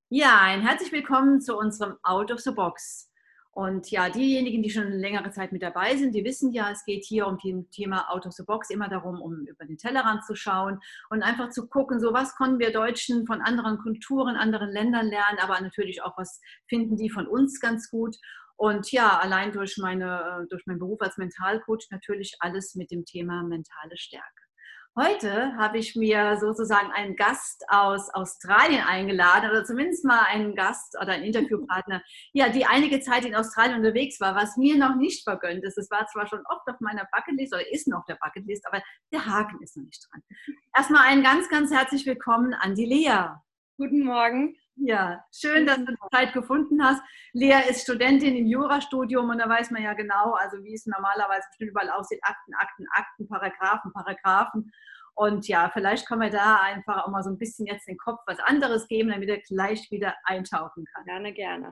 Ja, ein herzlich willkommen zu unserem Out of the Box. Und ja, diejenigen, die schon längere Zeit mit dabei sind, die wissen ja, es geht hier um das Thema Out of the Box immer darum, um über den Tellerrand zu schauen und einfach zu gucken, so was können wir Deutschen von anderen Kulturen, anderen Ländern lernen, aber natürlich auch, was finden die von uns ganz gut. Und ja, allein durch meinen Beruf als Mentalcoach natürlich alles mit dem Thema mentale Stärke. Heute habe ich mir sozusagen einen Gast aus Australien eingeladen oder zumindest mal einen Gast oder einen Interviewpartner, ja, die einige Zeit in Australien unterwegs war, was mir noch nicht vergönnt ist. Es war zwar schon oft auf meiner Bucketlist oder ist noch auf der Bucketlist, aber der Haken ist noch nicht dran. Erstmal ein ganz, ganz herzlich willkommen an die Lea. Guten Morgen. Ja, schön, dass du Zeit gefunden hast. Lea ist Studentin im Jurastudium und da weiß man ja genau, also wie es normalerweise bestimmt überall aussieht, Akten, Akten, Akten, Paragraphen, Paragraphen. Und ja, vielleicht können wir da einfach auch mal so ein bisschen jetzt den Kopf was anderes geben, damit er gleich wieder eintauchen kann. Gerne, gerne.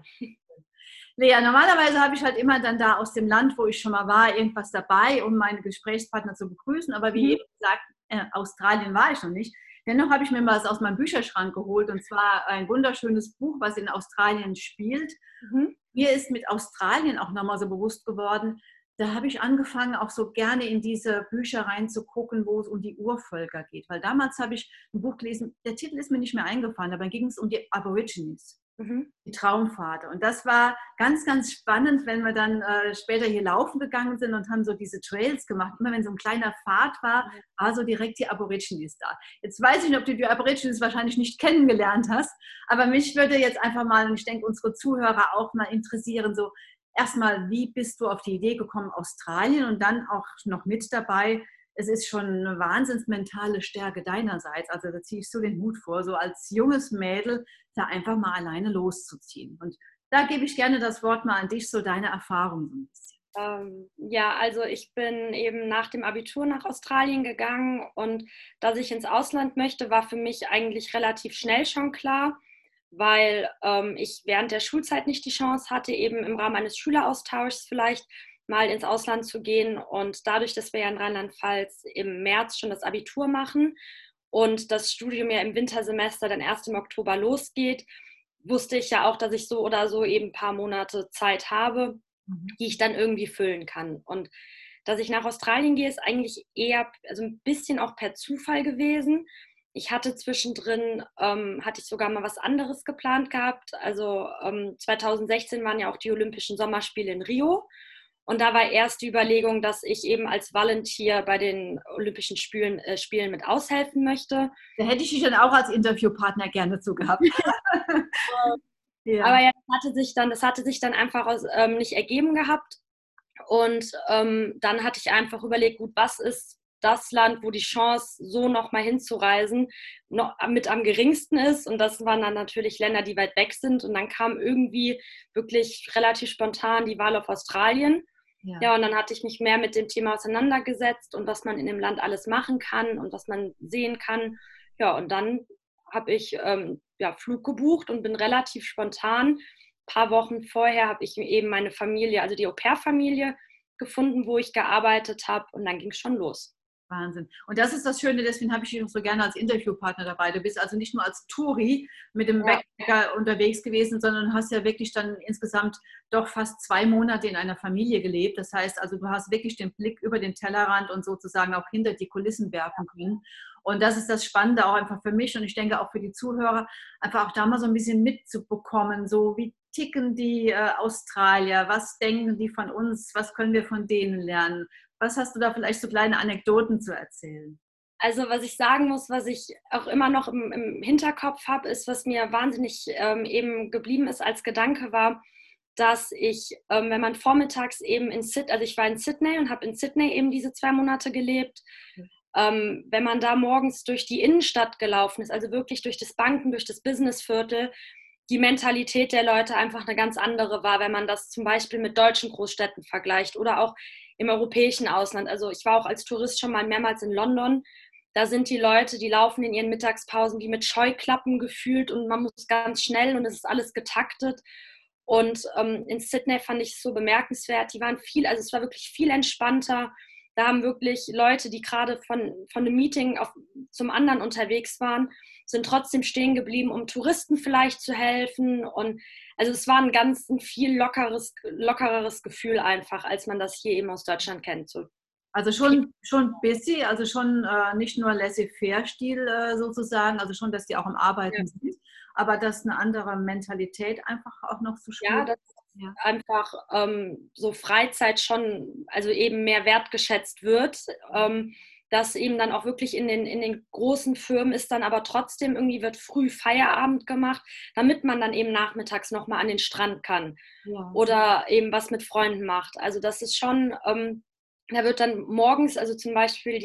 Lea, normalerweise habe ich halt immer dann da aus dem Land, wo ich schon mal war, irgendwas dabei, um meine Gesprächspartner zu begrüßen. Aber wie eben gesagt, Australien war ich noch nicht. Dennoch habe ich mir mal was aus meinem Bücherschrank geholt und zwar ein wunderschönes Buch, was in Australien spielt. Mir ist mit Australien auch nochmal so bewusst geworden, da habe ich angefangen, auch so gerne in diese Bücher reinzugucken, wo es um die Urvölker geht. Weil damals habe ich ein Buch gelesen, der Titel ist mir nicht mehr eingefallen, aber ging es um die Aborigines. Die Traumfahrt. Und das war ganz, ganz spannend, wenn wir dann später hier laufen gegangen sind und haben so diese Trails gemacht. Immer wenn so ein kleiner Pfad war, war so direkt die Aborigines da. Jetzt weiß ich nicht, ob du die Aborigines wahrscheinlich nicht kennengelernt hast, aber mich würde jetzt einfach mal, und ich denke, unsere Zuhörer auch mal interessieren, so erstmal, wie bist du auf die Idee gekommen, Australien und dann auch noch mit dabei, es ist schon eine wahnsinns mentale Stärke deinerseits. Also da ziehst du den Hut vor, so als junges Mädel da einfach mal alleine loszuziehen. Und da gebe ich gerne das Wort mal an dich, so deine Erfahrung so ein bisschen. Ja, also ich bin eben nach dem Abitur nach Australien gegangen und dass ich ins Ausland möchte, war für mich eigentlich relativ schnell schon klar, weil ich während der Schulzeit nicht die Chance hatte, eben im Rahmen eines Schüleraustauschs vielleicht mal ins Ausland zu gehen. Und dadurch, dass wir ja in Rheinland-Pfalz im März schon das Abitur machen und das Studium ja im Wintersemester dann erst im Oktober losgeht, wusste ich ja auch, dass ich so oder so eben ein paar Monate Zeit habe, die ich dann irgendwie füllen kann. Und dass ich nach Australien gehe, ist eigentlich eher, also ein bisschen auch per Zufall gewesen. Ich hatte zwischendrin, hatte ich sogar mal was anderes geplant gehabt. Also 2016 waren ja auch die Olympischen Sommerspiele in Rio. Und da war erst die Überlegung, dass ich eben als Volunteer bei den Olympischen Spielen mit aushelfen möchte. Da hätte ich dich dann auch als Interviewpartner gerne zu gehabt. Aber Ja. ja, das hatte sich dann einfach nicht ergeben gehabt. Und dann hatte ich einfach überlegt, gut, was ist das Land, wo die Chance, so nochmal hinzureisen, noch mit am geringsten ist. Und das waren dann natürlich Länder, die weit weg sind. Und dann kam irgendwie wirklich relativ spontan die Wahl auf Australien. Ja. Ja, und dann hatte ich mich mehr mit dem Thema auseinandergesetzt und was man in dem Land alles machen kann und was man sehen kann. Ja, und dann habe ich ja, Flug gebucht und bin relativ spontan. Ein paar Wochen vorher habe ich eben meine Familie, also die Au-pair-Familie, gefunden, wo ich gearbeitet habe. Und dann ging es schon los. Wahnsinn. Und das ist das Schöne, deswegen habe ich dich auch so gerne als Interviewpartner dabei. Du bist also nicht nur als Touri mit dem Ja. Backpacker unterwegs gewesen, sondern hast ja wirklich dann insgesamt doch fast 2 Monate in einer Familie gelebt. Das heißt also, du hast wirklich den Blick über den Tellerrand und sozusagen auch hinter die Kulissen werfen können. Und das ist das Spannende auch einfach für mich und ich denke auch für die Zuhörer, einfach auch da mal so ein bisschen mitzubekommen, so wie ticken die Australier, was denken die von uns, was können wir von denen lernen. Was hast du da vielleicht so kleine Anekdoten zu erzählen? Also was ich sagen muss, was ich auch immer noch im Hinterkopf habe, ist, was mir wahnsinnig eben geblieben ist als Gedanke war, dass ich, wenn man vormittags eben also ich war in Sydney und habe in Sydney eben diese 2 Monate gelebt, wenn man da morgens durch die Innenstadt gelaufen ist, also wirklich durch das Banken, durch das Businessviertel, die Mentalität der Leute einfach eine ganz andere war, wenn man das zum Beispiel mit deutschen Großstädten vergleicht oder auch im europäischen Ausland. Also ich war auch als Tourist schon mal mehrmals in London. Da sind die Leute, die laufen in ihren Mittagspausen wie mit Scheuklappen gefühlt und man muss ganz schnell und es ist alles getaktet. Und in Sydney fand ich es so bemerkenswert. Die waren viel, also es war wirklich viel entspannter. Da haben wirklich Leute, die gerade von einem Meeting zum anderen unterwegs waren, sind trotzdem stehen geblieben, um Touristen vielleicht zu helfen. Und also es war ein viel lockereres Gefühl einfach, als man das hier eben aus Deutschland kennt. So. Also schon busy, also schon nicht nur Laissez-faire-Stil sozusagen, also schon, dass die auch am Ja. Arbeiten sind, aber dass eine andere Mentalität einfach auch noch zu Ja, spüren. dass Ja. einfach so Freizeit schon, also eben mehr wertgeschätzt wird. Dass eben dann auch wirklich in den großen Firmen ist dann aber trotzdem irgendwie wird früh Feierabend gemacht, damit man dann eben nachmittags nochmal an den Strand kann Ja. oder eben was mit Freunden macht. Also das ist schon, da wird dann morgens, also zum Beispiel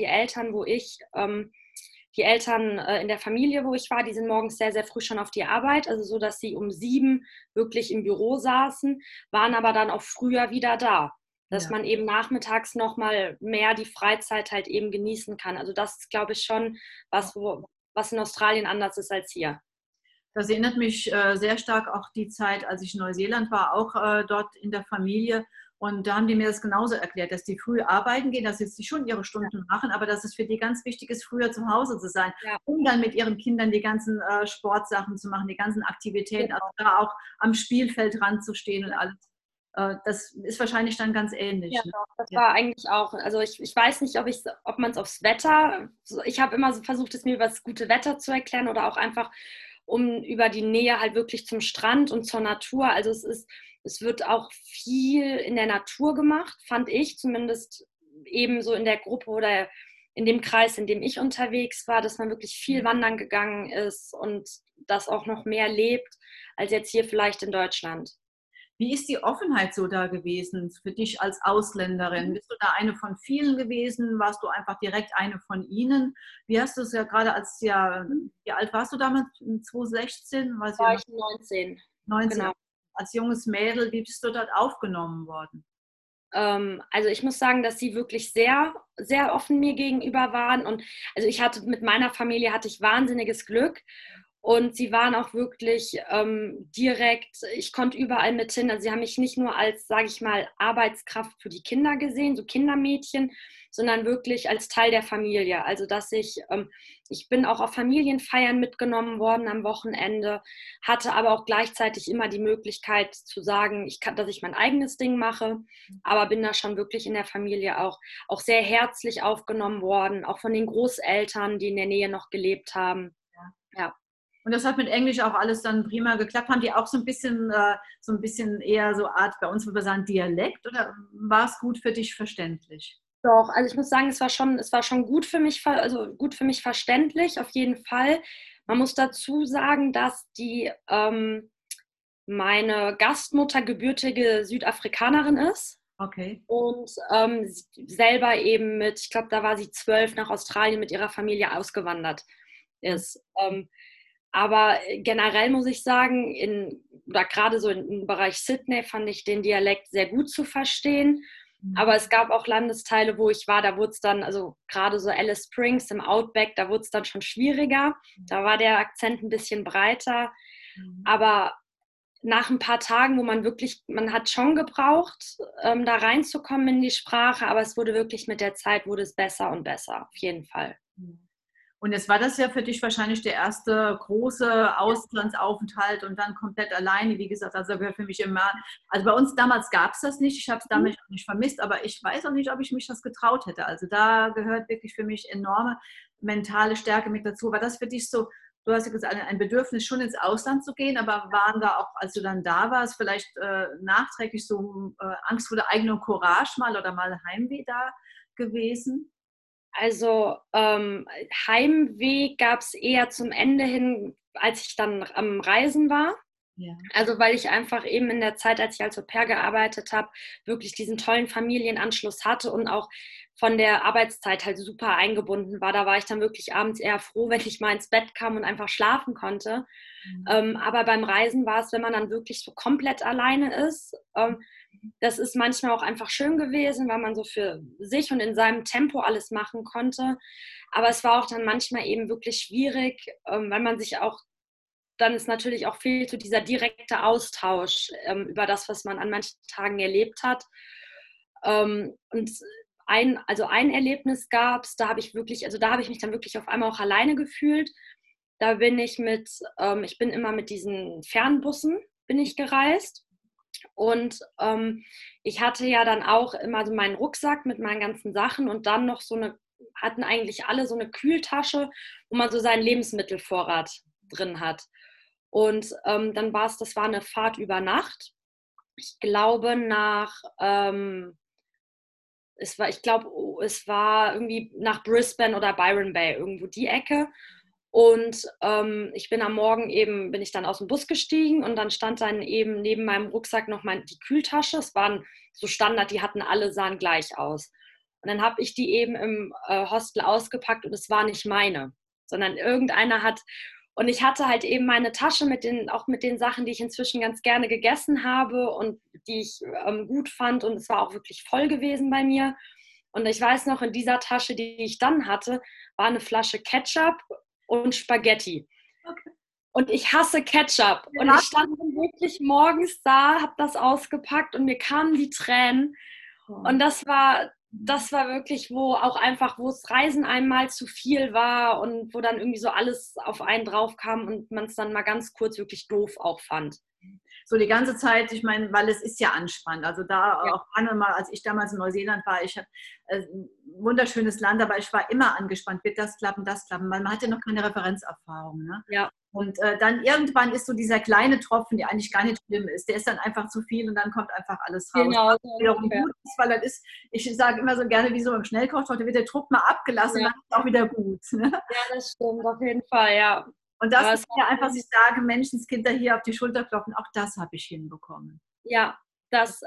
die Eltern in der Familie, wo ich war, die sind morgens sehr, sehr früh schon auf die Arbeit, also so, dass sie um 7 wirklich im Büro saßen, waren aber dann auch früher wieder da, dass Ja. man eben nachmittags nochmal mehr die Freizeit halt eben genießen kann. Also das ist, glaube ich, schon was in Australien anders ist als hier. Das erinnert mich sehr stark auch die Zeit, als ich in Neuseeland war, auch dort in der Familie. Und da haben die mir das genauso erklärt, dass die früh arbeiten gehen, dass sie schon ihre Stunden machen, aber dass es für die ganz wichtig ist, früher zu Hause zu sein, Ja. um dann mit ihren Kindern die ganzen Sportsachen zu machen, die ganzen Aktivitäten, also da auch am Spielfeld ranzustehen und alles. Das ist wahrscheinlich dann ganz ähnlich. Ja, Ne? doch, das Ja. war eigentlich auch, also ich weiß nicht, ob man es aufs Wetter, ich habe immer so versucht, es mir über das gute Wetter zu erklären oder auch einfach über die Nähe halt wirklich zum Strand und zur Natur. Also es wird auch viel in der Natur gemacht, fand ich zumindest eben so in der Gruppe oder in dem Kreis, in dem ich unterwegs war, dass man wirklich viel wandern gegangen ist und das auch noch mehr lebt als jetzt hier vielleicht in Deutschland. Wie ist die Offenheit so da gewesen für dich als Ausländerin? Bist du da eine von vielen gewesen? Warst du einfach direkt eine von ihnen? Wie hast du es ja gerade wie alt warst du damals? 2016? Weiß ich War noch, ich 19, 19. genau. Als junges Mädel, wie bist du dort aufgenommen worden? Also ich muss sagen, dass sie wirklich sehr, sehr offen mir gegenüber waren. Und also mit meiner Familie hatte ich wahnsinniges Glück. Und sie waren auch wirklich direkt, ich konnte überall mit hin. Also sie haben mich nicht nur als, sage ich mal, Arbeitskraft für die Kinder gesehen, so Kindermädchen, sondern wirklich als Teil der Familie. Also ich bin auch auf Familienfeiern mitgenommen worden am Wochenende, hatte aber auch gleichzeitig immer die Möglichkeit zu sagen, dass ich mein eigenes Ding mache, aber bin da schon wirklich in der Familie auch sehr herzlich aufgenommen worden, auch von den Großeltern, die in der Nähe noch gelebt haben. Ja. Und das hat mit Englisch auch alles dann prima geklappt. Haben die auch so ein bisschen eher so Art, bei uns würde man sagen, Dialekt oder war es gut für dich verständlich? Doch, also ich muss sagen, es war schon gut für mich verständlich, auf jeden Fall. Man muss dazu sagen, dass meine Gastmutter gebürtige Südafrikanerin ist Okay. und selber eben ich glaube, da war sie 12 nach Australien mit ihrer Familie ausgewandert ist. Aber generell muss ich sagen, oder gerade so im Bereich Sydney fand ich den Dialekt sehr gut zu verstehen. Aber es gab auch Landesteile, wo ich war, da wurde es dann, also gerade so Alice Springs im Outback, da wurde es dann schon schwieriger. Da war der Akzent ein bisschen breiter. Aber nach ein paar Tagen, man hat schon gebraucht, da reinzukommen in die Sprache, aber es wurde wirklich mit der Zeit, wurde es besser und besser, auf jeden Fall. Und jetzt war das ja für dich wahrscheinlich der erste große Auslandsaufenthalt und dann komplett alleine. Wie gesagt, also gehört für mich immer, also bei uns damals gab es das nicht. Ich habe es damals auch nicht vermisst, aber ich weiß auch nicht, ob ich mich das getraut hätte. Also da gehört wirklich für mich enorme mentale Stärke mit dazu. War das für dich so, du hast ja gesagt, ein Bedürfnis schon ins Ausland zu gehen, aber waren da auch, als du dann da warst, vielleicht nachträglich so Angst vor der eigenen Courage mal oder mal Heimweh da gewesen? Also Heimweh gab es eher zum Ende hin, als ich dann am Reisen war. Ja. Also weil ich einfach eben in der Zeit, als ich als Au-pair gearbeitet habe, wirklich diesen tollen Familienanschluss hatte und auch von der Arbeitszeit halt super eingebunden war. Da war ich dann wirklich abends eher froh, wenn ich mal ins Bett kam und einfach schlafen konnte. Aber beim Reisen war es, wenn man dann wirklich so komplett alleine ist, das ist manchmal auch einfach schön gewesen, weil man so für sich und in seinem Tempo alles machen konnte. Aber es war auch dann manchmal eben wirklich schwierig, weil man sich auch, dann ist natürlich auch fehlt so dieser direkte Austausch über das, was man an manchen Tagen erlebt hat. Und ein Erlebnis gab es, da habe ich mich dann wirklich auf einmal auch alleine gefühlt. Da bin ich ich bin immer mit diesen Fernbussen bin ich gereist. Und ich hatte ja dann auch immer so meinen Rucksack mit meinen ganzen Sachen und dann noch hatten eigentlich alle so eine Kühltasche, wo man so seinen Lebensmittelvorrat drin hat. Und dann das war eine Fahrt über Nacht. Ich glaube es war irgendwie nach Brisbane oder Byron Bay, irgendwo die Ecke. Und ich bin am Morgen bin ich dann aus dem Bus gestiegen und dann stand dann eben neben meinem Rucksack noch die Kühltasche. Es waren so Standard, sahen gleich aus. Und dann habe ich die eben im Hostel ausgepackt und es war nicht meine, sondern und ich hatte halt eben meine Tasche auch mit den Sachen, die ich inzwischen ganz gerne gegessen habe und die ich gut fand und es war auch wirklich voll gewesen bei mir. Und ich weiß noch, in dieser Tasche, die ich dann hatte, war eine Flasche Ketchup und Spaghetti. Okay. Und ich hasse Ketchup. Ja. Und ich stand dann wirklich morgens da, habe das ausgepackt und mir kamen die Tränen. Oh. Und das war wirklich, wo das Reisen einmal zu viel war und wo dann irgendwie so alles auf einen drauf kam und man es dann mal ganz kurz wirklich doof auch fand. So die ganze Zeit, ich meine, weil es ist ja anspannend. Also da ja. Auch einmal, als ich damals in Neuseeland war, ich habe ein wunderschönes Land, aber ich war immer angespannt, wird das klappen, weil man hatte noch keine Referenzerfahrung. Ne? Ja. Und dann irgendwann ist so dieser kleine Tropfen, der eigentlich gar nicht schlimm ist, der ist dann einfach zu viel und dann kommt einfach alles raus. Genau. Was wiederum gut ist, weil das ist, ich sage immer so gerne, wie so im Schnellkochtopf, da wird der Druck mal abgelassen, ja. Und dann ist es auch wieder gut. Ne? Ja, das stimmt, auf jeden Fall, ja. Und das ist ja einfach, ich sage, Menschenskinder hier auf die Schulter klopfen, auch das habe ich hinbekommen. Ja, das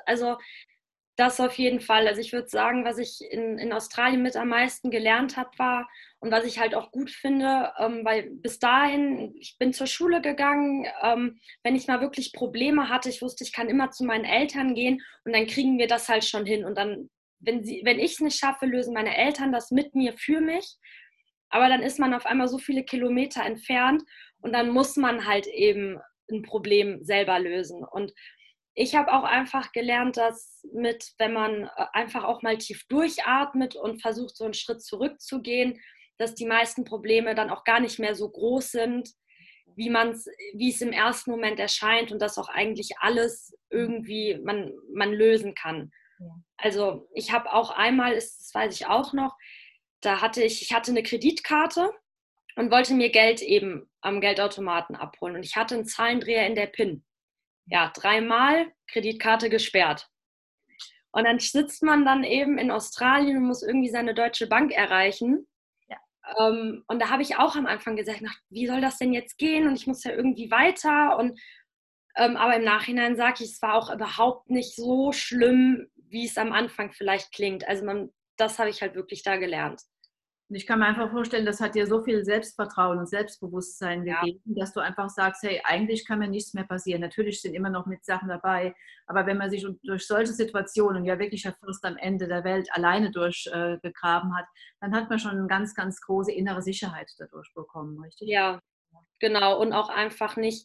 auf jeden Fall. Also ich würde sagen, was ich in Australien mit am meisten gelernt habe, war und was ich halt auch gut finde, weil bis dahin, ich bin zur Schule gegangen, wenn ich mal wirklich Probleme hatte, ich wusste, ich kann immer zu meinen Eltern gehen und dann kriegen wir das halt schon hin. Und dann, wenn ich es nicht schaffe, lösen meine Eltern das mit mir für mich. Aber dann ist man auf einmal so viele Kilometer entfernt und dann muss man halt eben ein Problem selber lösen. Und ich habe auch einfach gelernt, wenn man einfach auch mal tief durchatmet und versucht, so einen Schritt zurückzugehen, dass die meisten Probleme dann auch gar nicht mehr so groß sind, wie es im ersten Moment erscheint und dass auch eigentlich alles irgendwie man lösen kann. Ja. Also ich habe auch einmal, das weiß ich auch noch, ich hatte eine Kreditkarte und wollte mir Geld eben am Geldautomaten abholen. Und ich hatte einen Zahlendreher in der PIN. Ja, 3-mal Kreditkarte gesperrt. Und dann sitzt man dann eben in Australien und muss irgendwie seine deutsche Bank erreichen. Ja. Und da habe ich auch am Anfang gesagt, wie soll das denn jetzt gehen? Und ich muss ja irgendwie weiter. Aber im Nachhinein sage ich, es war auch überhaupt nicht so schlimm, wie es am Anfang vielleicht klingt. Also das habe ich halt wirklich da gelernt. Und ich kann mir einfach vorstellen, das hat dir so viel Selbstvertrauen und Selbstbewusstsein gegeben, dass du einfach sagst, hey, eigentlich kann mir nichts mehr passieren. Natürlich sind immer noch mit Sachen dabei, aber wenn man sich durch solche Situationen ja wirklich fast am Ende der Welt alleine durchgegraben hat, dann hat man schon eine ganz, ganz große innere Sicherheit dadurch bekommen, richtig? Ja, genau. Und auch einfach nicht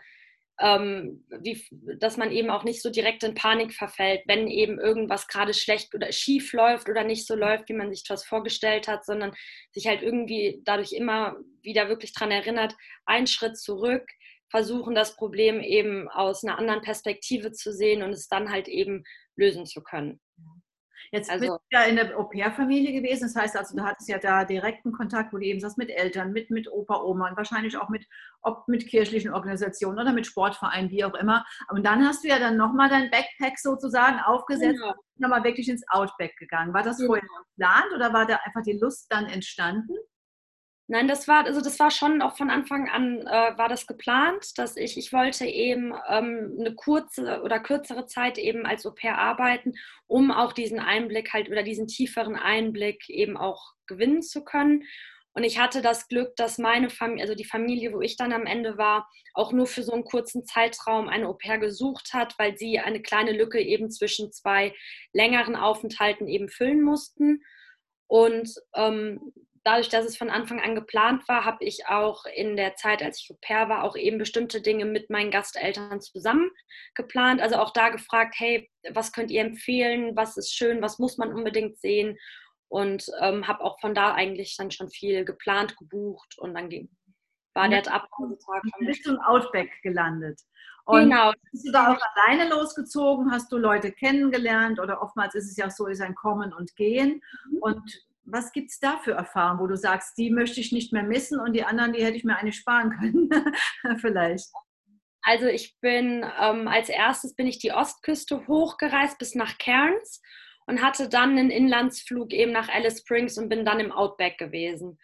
dass man eben auch nicht so direkt in Panik verfällt, wenn eben irgendwas gerade schlecht oder schief läuft oder nicht so läuft, wie man sich das vorgestellt hat, sondern sich halt irgendwie dadurch immer wieder wirklich daran erinnert, einen Schritt zurück, versuchen das Problem eben aus einer anderen Perspektive zu sehen und es dann halt eben lösen zu können. Jetzt bist du ja in der Au-pair-Familie gewesen, das heißt also, du hattest ja da direkten Kontakt, wo du eben sagst, mit Eltern, mit Opa, Oma und wahrscheinlich auch mit kirchlichen Organisationen oder mit Sportvereinen, wie auch immer. Und dann hast du ja dann nochmal dein Backpack sozusagen aufgesetzt und nochmal wirklich ins Outback gegangen. War das vorher geplant oder war da einfach die Lust dann entstanden? Nein, das war schon auch von Anfang an war das geplant, dass ich wollte eben eine kurze oder kürzere Zeit eben als Au-pair arbeiten, um auch diesen Einblick halt oder diesen tieferen Einblick eben auch gewinnen zu können. Und ich hatte das Glück, dass meine Familie, also die Familie, wo ich dann am Ende war, auch nur für so einen kurzen Zeitraum eine Au-pair gesucht hat, weil sie eine kleine Lücke eben zwischen 2 längeren Aufenthalten eben füllen mussten. Und dadurch, dass es von Anfang an geplant war, habe ich auch in der Zeit, als ich Au-pair war, auch eben bestimmte Dinge mit meinen Gasteltern zusammen geplant. Also auch da gefragt, hey, was könnt ihr empfehlen? Was ist schön? Was muss man unbedingt sehen? Und habe auch von da eigentlich dann schon viel geplant, gebucht und dann war der Abreisetag. Dann bist du im Outback gelandet. Und Genau. bist du da auch alleine losgezogen? Hast du Leute kennengelernt? Oder oftmals ist es ja so, ist ein Kommen und Gehen. Und was gibt es da für Erfahrungen, wo du sagst, die möchte ich nicht mehr missen und die anderen, die hätte ich mir eigentlich sparen können? Vielleicht. Also ich bin, als erstes bin ich die Ostküste hochgereist bis nach Cairns und hatte dann einen Inlandsflug eben nach Alice Springs und bin dann im Outback gewesen.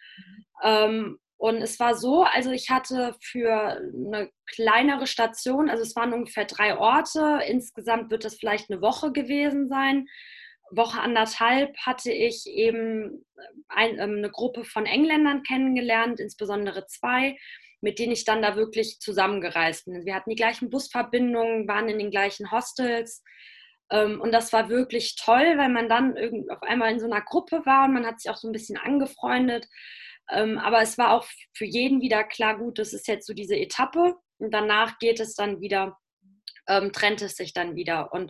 Und es war so, also ich hatte für eine kleinere Station, also es waren ungefähr 3 Orte, insgesamt wird das vielleicht eine Woche gewesen sein. Woche anderthalb hatte ich eben eine Gruppe von Engländern kennengelernt, insbesondere 2, mit denen ich dann da wirklich zusammengereist bin. Wir hatten die gleichen Busverbindungen, waren in den gleichen Hostels. Und das war wirklich toll, weil man dann auf einmal in so einer Gruppe war und man hat sich auch so ein bisschen angefreundet. Aber es war auch für jeden wieder klar, gut, das ist jetzt so diese Etappe und danach geht es dann wieder, trennt es sich dann wieder. Und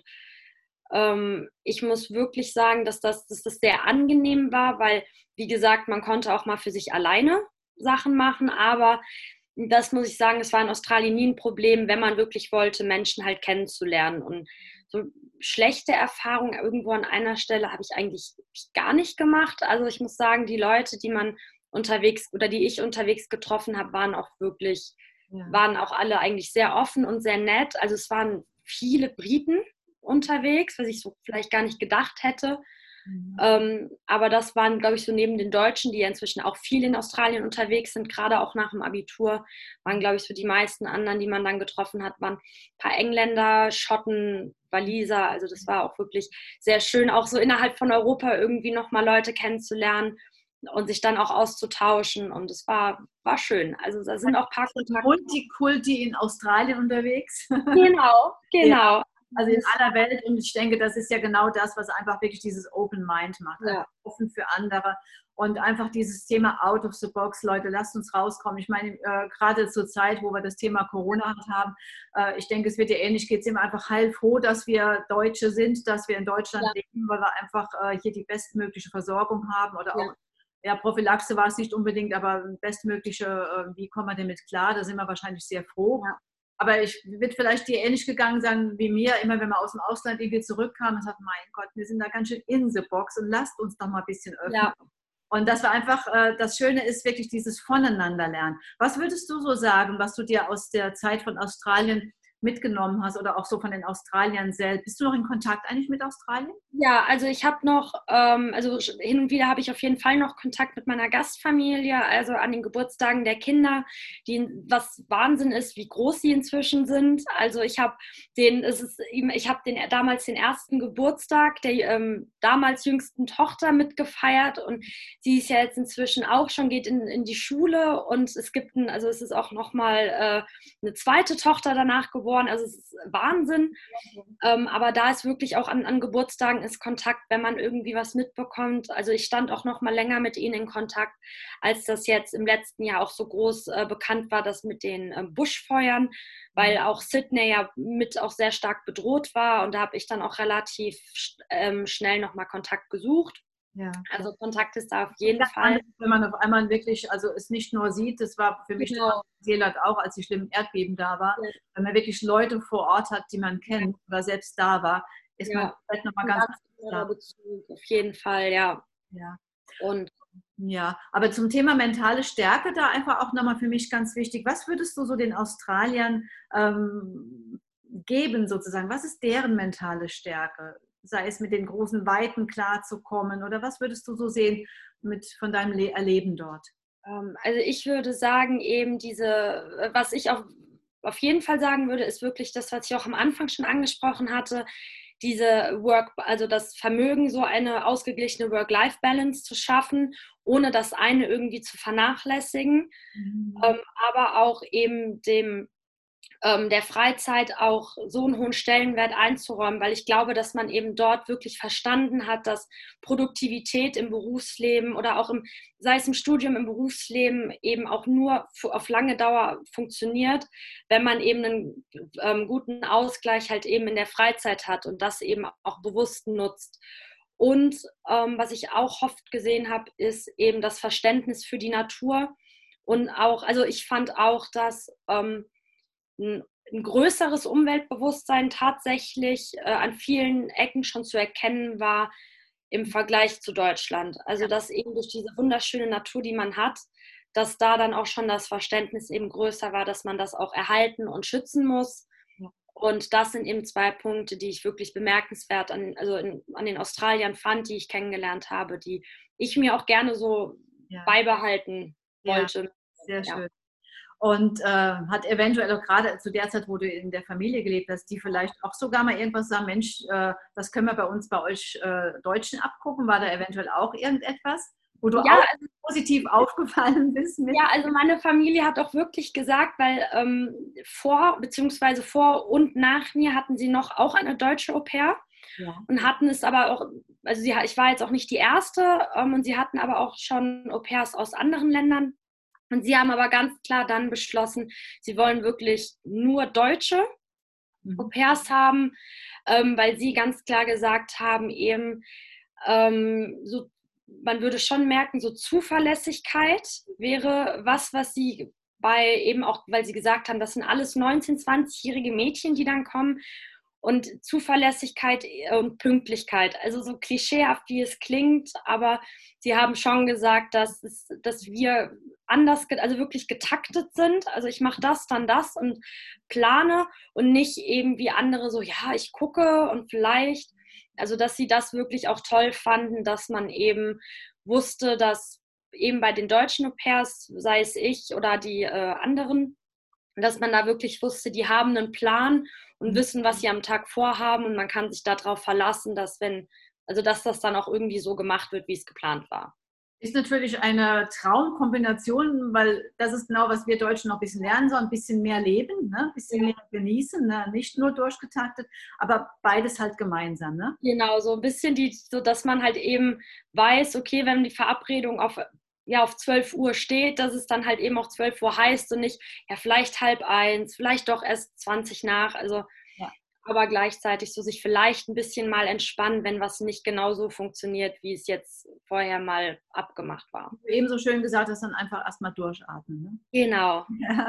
ich muss wirklich sagen, dass das sehr angenehm war, weil, wie gesagt, man konnte auch mal für sich alleine Sachen machen, aber das muss ich sagen, es war in Australien nie ein Problem, wenn man wirklich wollte, Menschen halt kennenzulernen. Und so schlechte Erfahrungen irgendwo an einer Stelle habe ich eigentlich gar nicht gemacht. Also ich muss sagen, die Leute, die man unterwegs oder die ich unterwegs getroffen habe, waren auch wirklich, waren auch alle eigentlich sehr offen und sehr nett. Also es waren viele Briten unterwegs, was ich so vielleicht gar nicht gedacht hätte. Aber das waren, glaube ich, so neben den Deutschen, die ja inzwischen auch viel in Australien unterwegs sind, gerade auch nach dem Abitur, waren, glaube ich, so die meisten anderen, die man dann getroffen hat, waren ein paar Engländer, Schotten, Waliser. Also das war auch wirklich sehr schön, auch so innerhalb von Europa irgendwie nochmal Leute kennenzulernen und sich dann auch auszutauschen. Und es war schön. Also da sind auch ein paar Kontakte. Multikulti in Australien unterwegs. Genau. Ja. Also in aller Welt, und ich denke, das ist ja genau das, was einfach wirklich dieses Open Mind macht, ja. Offen für andere und einfach dieses Thema out of the box, Leute, lasst uns rauskommen. Ich meine, gerade zur Zeit, wo wir das Thema Corona haben, ich denke, es wird ja ähnlich, geht es immer einfach heilfroh, dass wir Deutsche sind, dass wir in Deutschland leben, weil wir einfach hier die bestmögliche Versorgung haben oder auch, ja, Prophylaxe war es nicht unbedingt, aber bestmögliche, wie kommen wir damit klar, da sind wir wahrscheinlich sehr froh. Ja. Aber ich wird vielleicht dir ähnlich gegangen sein wie mir, immer wenn wir aus dem Ausland irgendwie zurückkamen und sagten, mein Gott, wir sind da ganz schön in the box und lasst uns doch mal ein bisschen öffnen. Ja. Und das war einfach, das Schöne ist wirklich dieses Voneinanderlernen. Was würdest du so sagen, was du dir aus der Zeit von Australien mitgenommen hast oder auch so von den Australiern selbst? Bist du noch in Kontakt eigentlich mit Australien? Ja, also ich habe noch, also hin und wieder habe ich auf jeden Fall noch Kontakt mit meiner Gastfamilie, also an den Geburtstagen der Kinder, was Wahnsinn ist, wie groß sie inzwischen sind. Also ich habe damals den ersten Geburtstag der damals jüngsten Tochter mitgefeiert und sie ist ja jetzt inzwischen auch schon, geht in die Schule und es ist auch nochmal eine zweite Tochter danach geboren, also es ist Wahnsinn. Aber da ist wirklich auch an Geburtstagen ist Kontakt, wenn man irgendwie was mitbekommt. Also ich stand auch noch mal länger mit ihnen in Kontakt, als das jetzt im letzten Jahr auch so groß bekannt war, das mit den Buschfeuern, weil auch Sydney ja mit auch sehr stark bedroht war und da habe ich dann auch relativ schnell noch mal Kontakt gesucht. Ja. Also Kontakt ist da auf jeden Fall. Wenn man auf einmal wirklich, also es nicht nur sieht, das war für mich in Neuseeland auch, als die schlimmen Erdbeben da war, wenn man wirklich Leute vor Ort hat, die man kennt oder selbst da war, ist man vielleicht nochmal ganz anderer Bezug, auf jeden Fall, ja. Und ja, aber zum Thema mentale Stärke da einfach auch nochmal für mich ganz wichtig. Was würdest du so den Australiern geben sozusagen? Was ist deren mentale Stärke? Sei es mit den großen Weiten klarzukommen oder was würdest du so sehen von deinem Erleben dort? Also ich würde sagen, eben was ich auf jeden Fall sagen würde, ist wirklich das, was ich auch am Anfang schon angesprochen hatte, also das Vermögen, so eine ausgeglichene Work-Life-Balance zu schaffen, ohne das eine irgendwie zu vernachlässigen, aber auch eben der Freizeit auch so einen hohen Stellenwert einzuräumen, weil ich glaube, dass man eben dort wirklich verstanden hat, dass Produktivität im Berufsleben oder auch sei es im Studium, im Berufsleben eben auch nur auf lange Dauer funktioniert, wenn man eben einen guten Ausgleich halt eben in der Freizeit hat und das eben auch bewusst nutzt. Und was ich auch oft gesehen habe, ist eben das Verständnis für die Natur Und auch, also ich fand auch, dass ein größeres Umweltbewusstsein tatsächlich an vielen Ecken schon zu erkennen war im Vergleich zu Deutschland. Also dass eben durch diese wunderschöne Natur, die man hat, dass da dann auch schon das Verständnis eben größer war, dass man das auch erhalten und schützen muss. Und das sind eben 2 Punkte, die ich wirklich bemerkenswert an den Australiern fand, die ich kennengelernt habe, die ich mir auch gerne so beibehalten wollte. Sehr schön. Und hat eventuell auch gerade zu der Zeit, wo du in der Familie gelebt hast, die vielleicht auch sogar mal irgendwas sagen, Mensch, das können wir bei euch Deutschen abgucken. War da eventuell auch irgendetwas, wo du auch positiv aufgefallen bist? Ja, also meine Familie hat auch wirklich gesagt, weil vor und nach mir hatten sie noch auch eine deutsche Au-pair. Ja. Und hatten es aber auch, also ich war jetzt auch nicht die Erste, und sie hatten aber auch schon Au-pairs aus anderen Ländern. Und sie haben aber ganz klar dann beschlossen, sie wollen wirklich nur deutsche Au-pairs haben, weil sie ganz klar gesagt haben, eben so, man würde schon merken, so Zuverlässigkeit wäre was sie bei eben auch, weil sie gesagt haben, das sind alles 19-, 20-jährige Mädchen, die dann kommen. Und Zuverlässigkeit und Pünktlichkeit, also so klischeehaft, wie es klingt, aber sie haben schon gesagt, dass wir anders, also wirklich getaktet sind. Also ich mache das, dann das und plane und nicht eben wie andere so, ja, ich gucke und vielleicht, also dass sie das wirklich auch toll fanden, dass man eben wusste, dass eben bei den deutschen Au-pairs, sei es ich oder die anderen, dass man da wirklich wusste, die haben einen Plan und wissen, was sie am Tag vorhaben und man kann sich darauf verlassen, dass das dann auch irgendwie so gemacht wird, wie es geplant war. Ist natürlich eine Traumkombination, weil das ist genau, was wir Deutschen noch ein bisschen lernen sollen, ein bisschen mehr leben, ne? Ein bisschen mehr genießen, ne? Nicht nur durchgetaktet, aber beides halt gemeinsam. Ne? Genau, so ein bisschen so dass man halt eben weiß, okay, wenn die Verabredung auf 12 Uhr steht, dass es dann halt eben auch 12 Uhr heißt und nicht, ja, vielleicht 12:30, vielleicht doch erst 20 nach, also aber gleichzeitig so sich vielleicht ein bisschen mal entspannen, wenn was nicht genau so funktioniert, wie es jetzt vorher mal abgemacht war. Du eben so schön gesagt hast, dann einfach erstmal durchatmen. Ne? Genau.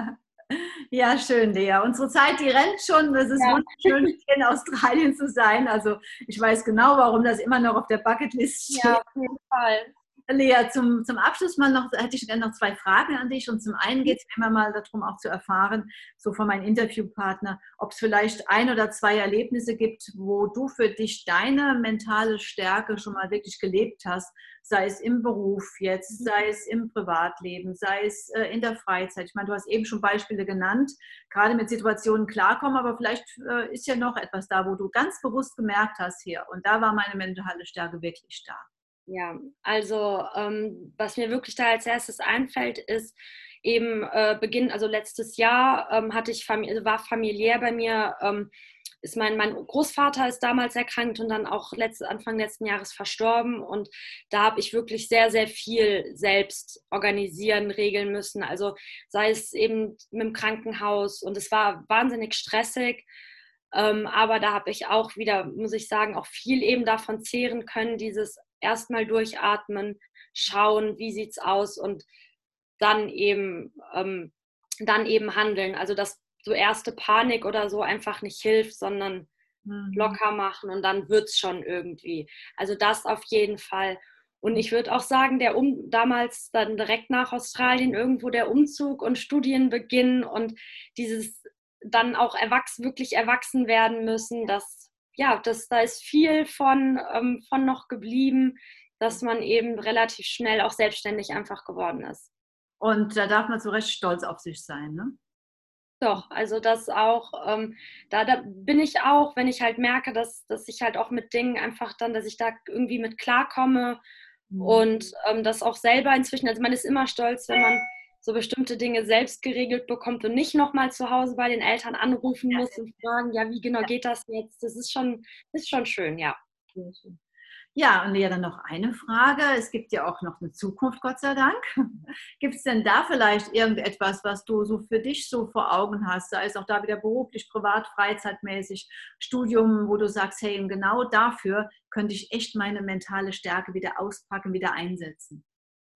Ja, schön, Lea. Unsere Zeit, die rennt schon. Das ist wunderschön, hier in Australien zu sein. Also ich weiß genau, warum das immer noch auf der Bucketlist steht. Ja, auf jeden Fall. Lea, zum Abschluss hätte ich gerne noch 2 Fragen an dich. Und zum einen geht es immer mal darum, auch zu erfahren, so von meinem Interviewpartner, ob es vielleicht 1 oder 2 Erlebnisse gibt, wo du für dich deine mentale Stärke schon mal wirklich gelebt hast, sei es im Beruf jetzt, sei es im Privatleben, sei es in der Freizeit. Ich meine, du hast eben schon Beispiele genannt, gerade mit Situationen klarkommen, aber vielleicht ist ja noch etwas da, wo du ganz bewusst gemerkt hast hier. Und da war meine mentale Stärke wirklich da. Ja, also was mir wirklich da als erstes einfällt, ist eben also letztes Jahr war familiär bei mir, mein Großvater ist damals erkrankt und dann auch Anfang letzten Jahres verstorben und da habe ich wirklich sehr, sehr viel selbst organisieren, regeln müssen, also sei es eben mit dem Krankenhaus und es war wahnsinnig stressig, aber da habe ich auch wieder, muss ich sagen, auch viel eben davon zehren können, dieses erstmal durchatmen, schauen, wie sieht es aus und dann eben handeln. Also dass so erste Panik oder so einfach nicht hilft, sondern locker machen und dann wird es schon irgendwie. Also das auf jeden Fall. Und ich würde auch sagen, damals dann direkt nach Australien irgendwo der Umzug und Studienbeginn und dieses dann auch wirklich erwachsen werden müssen, da ist viel von noch geblieben, dass man eben relativ schnell auch selbstständig einfach geworden ist. Und da darf man zu Recht stolz auf sich sein, ne? Doch, also das auch, da bin ich auch, wenn ich halt merke, dass ich halt auch mit Dingen einfach dann, dass ich da irgendwie mit klarkomme und das auch selber inzwischen, also man ist immer stolz, wenn man so bestimmte Dinge selbst geregelt bekommt und nicht nochmal zu Hause bei den Eltern anrufen muss und fragen, ja, wie genau geht das jetzt? Das ist schon schön, ja. Ja, und ja, dann noch eine Frage. Es gibt ja auch noch eine Zukunft, Gott sei Dank. Gibt es denn da vielleicht irgendetwas, was du so für dich so vor Augen hast, sei es auch da wieder beruflich, privat, freizeitmäßig, Studium, wo du sagst, hey, und genau dafür könnte ich echt meine mentale Stärke wieder auspacken, wieder einsetzen?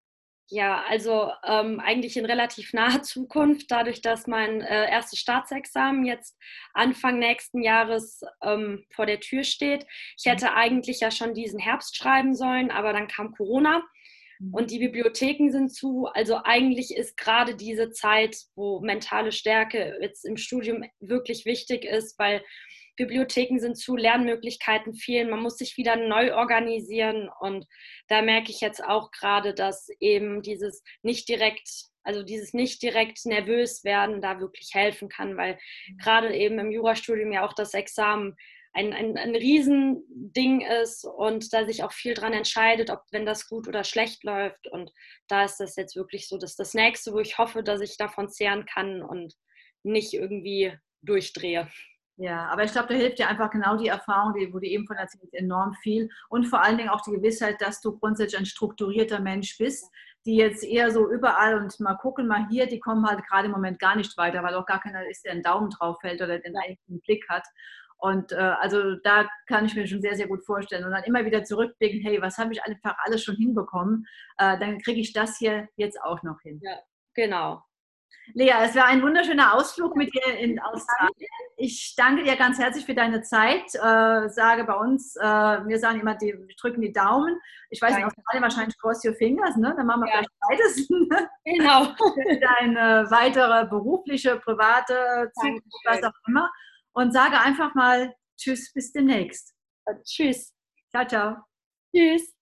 Ja, also eigentlich in relativ naher Zukunft, dadurch, dass mein erstes Staatsexamen jetzt Anfang nächsten Jahres vor der Tür steht. Ich hätte eigentlich ja schon diesen Herbst schreiben sollen, aber dann kam Corona und die Bibliotheken sind zu. Also eigentlich ist gerade diese Zeit, wo mentale Stärke jetzt im Studium wirklich wichtig ist, weil Bibliotheken sind zu, Lernmöglichkeiten fehlen, man muss sich wieder neu organisieren und da merke ich jetzt auch gerade, dass eben dieses nicht direkt nervös werden da wirklich helfen kann, weil gerade eben im Jurastudium ja auch das Examen ein Riesending ist und da sich auch viel dran entscheidet, ob wenn das gut oder schlecht läuft. Und da ist das jetzt wirklich so, dass das Nächste, wo ich hoffe, dass ich davon zehren kann und nicht irgendwie durchdrehe. Ja, aber ich glaube, da hilft dir einfach genau die Erfahrung, wo du eben von erzählst, enorm viel. Und vor allen Dingen auch die Gewissheit, dass du grundsätzlich ein strukturierter Mensch bist, die jetzt eher so überall und mal gucken, mal hier, die kommen halt gerade im Moment gar nicht weiter, weil auch gar keiner ist, der einen Daumen drauf hält oder den eigenen Blick hat. Und also da kann ich mir schon sehr, sehr gut vorstellen. Und dann immer wieder zurückblicken, hey, was habe ich einfach alles schon hinbekommen? Dann kriege ich das hier jetzt auch noch hin. Ja, genau. Lea, es war ein wunderschöner Ausflug mit dir in Australien. Ich danke dir ganz herzlich für deine Zeit. Sage bei uns, wir sagen immer, wir drücken die Daumen. Ich weiß, in Australien wahrscheinlich cross your fingers, ne? Dann machen wir vielleicht beides. Genau. Für deine weitere berufliche, private Zukunft, was auch immer. Und sage einfach mal Tschüss, bis demnächst. Tschüss. Ciao, ciao. Tschüss.